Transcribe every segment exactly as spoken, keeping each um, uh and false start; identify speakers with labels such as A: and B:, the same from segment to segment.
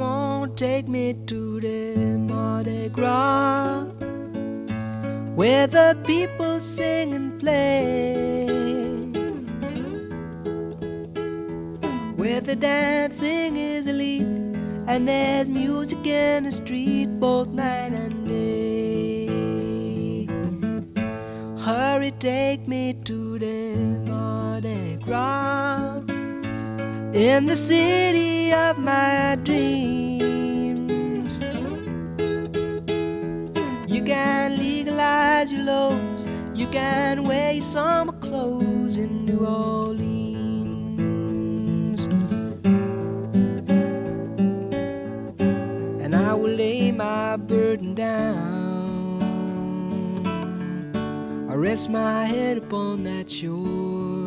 A: on, take me to the Mardi Gras, where the people sing and play, where the dancing is elite, and there's music in the street both night and day. Hurry, take me to the Mardi Gras, in the city of my dreams. You can legalize your lows, you can wear your summer clothes in New Orleans, and I will lay my burden down, I rest my head upon that shore,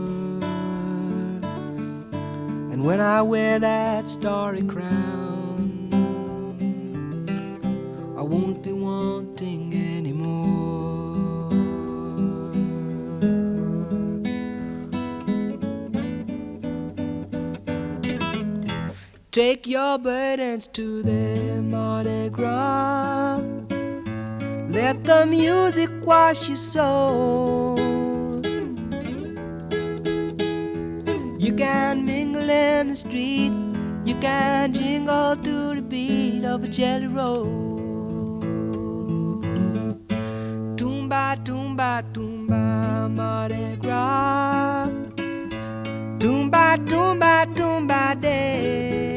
A: and when I wear that starry crown, I won't be wanting anymore. Take your burdens to the Mardi Gras, let the music wash your soul. You can mingle in the street, you can jingle to the beat of a jelly roll. Toomba, toomba, toomba, Mardi Gras. Toomba, toomba, toomba day.